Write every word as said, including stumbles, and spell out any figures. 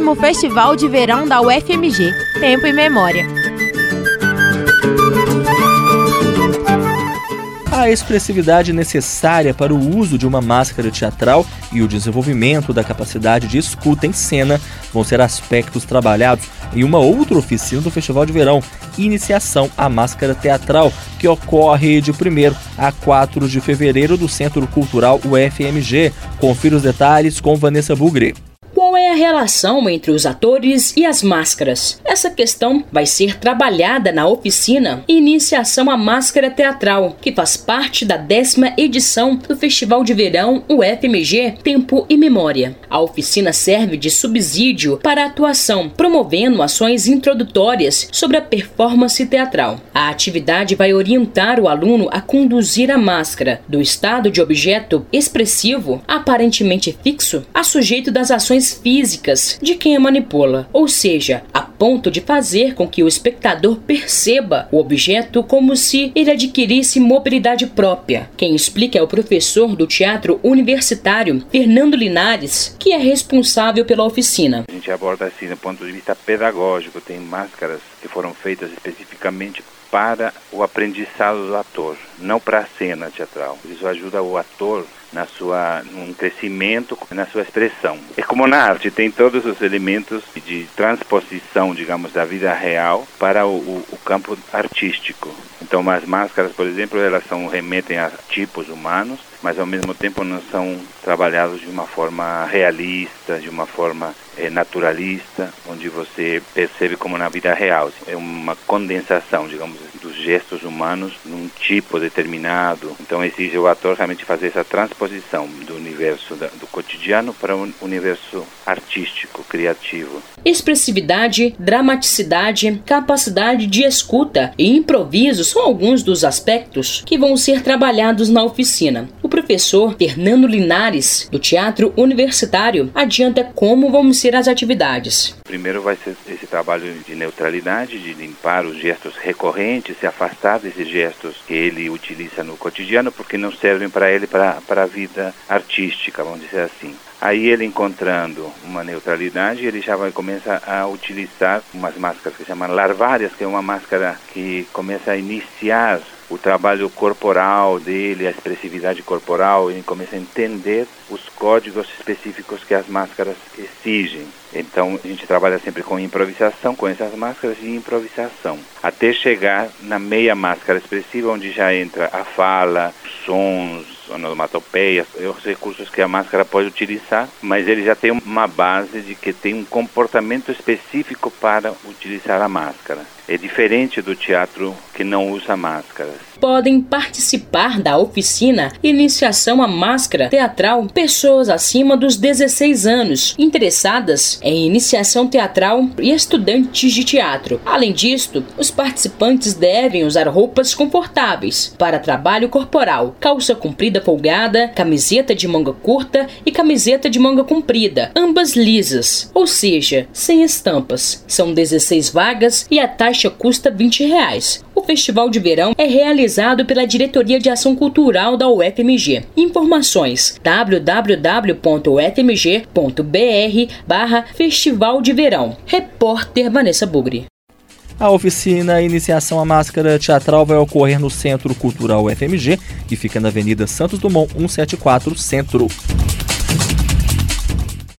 décimo Festival de Verão da U F M G, Tempo e Memória. A expressividade necessária para o uso de uma máscara teatral e o desenvolvimento da capacidade de escuta em cena vão ser aspectos trabalhados em uma outra oficina do Festival de Verão, Iniciação à Máscara Teatral, que ocorre de primeiro a quatro de fevereiro do Centro Cultural U F M G. Confira os detalhes com Vanessa Bugre. Qual é a relação entre os atores e as máscaras? Essa questão vai ser trabalhada na oficina Iniciação à Máscara Teatral, que faz parte da décima edição do Festival de Verão U F M G Tempo e Memória. A oficina serve de subsídio para a atuação, promovendo ações introdutórias sobre a performance teatral. A atividade vai orientar o aluno a conduzir a máscara do estado de objeto expressivo, aparentemente fixo, a sujeito das ações físicas de quem a manipula, ou seja, a ponto de fazer com que o espectador perceba o objeto como se ele adquirisse mobilidade própria. Quem explica é o professor do Teatro Universitário, Fernando Linares, que é responsável pela oficina. A gente aborda assim do ponto de vista pedagógico, tem máscaras que foram feitas especificamente para o aprendizado do ator, não para a cena teatral. Isso ajuda o ator na sua, num crescimento, na sua expressão. É como na arte, tem todos os elementos de transposição, digamos, da vida real para o, o, o campo artístico. Então, as máscaras, por exemplo, elas são, remetem a tipos humanos, mas ao mesmo tempo não são trabalhados de uma forma realista, de uma forma é, naturalista, onde você percebe como na vida real. É uma condensação, digamos, dos gestos humanos num tipo determinado. Então exige o ator realmente fazer essa transposição do universo da, do cotidiano para o universo artístico, criativo. Expressividade, dramaticidade, capacidade de escuta e improviso são alguns dos aspectos que vão ser trabalhados na oficina. O professor Fernando Linares, do Teatro Universitário, adianta como vão ser as atividades. Primeiro vai ser esse trabalho de neutralidade, de limpar os gestos recorrentes, se afastar desses gestos que ele utiliza no cotidiano, porque não servem para ele para a vida artística, vamos dizer assim. Aí ele encontrando uma neutralidade, ele já vai começar a utilizar umas máscaras que se chamam larvárias, que é uma máscara que começa a iniciar o trabalho corporal dele, a expressividade corporal, ele começa a entender os códigos específicos que as máscaras exigem. Então a gente trabalha sempre com improvisação, com essas máscaras e improvisação, até chegar na meia máscara expressiva, onde já entra a fala, sons, onomatopeias, os recursos que a máscara pode utilizar, mas ele já tem uma base de que tem um comportamento específico para utilizar a máscara. É diferente do teatro que não usa máscaras. Podem participar da oficina Iniciação à Máscara Teatral pessoas acima dos dezesseis anos, interessadas em iniciação teatral e estudantes de teatro. Além disto, os participantes devem usar roupas confortáveis para trabalho corporal, calça comprida folgada, camiseta de manga curta e camiseta de manga comprida, ambas lisas, ou seja, sem estampas. São dezesseis vagas e a taxa custa vinte reais. O Festival de Verão é realizado pela Diretoria de Ação Cultural da U F M G. Informações: w w w ponto u f m g ponto b r barra Festival de Verão. Repórter Vanessa Bugre. A oficina Iniciação à Máscara Teatral vai ocorrer no Centro Cultural U F M G, que fica na Avenida Santos Dumont, cento e setenta e quatro, Centro.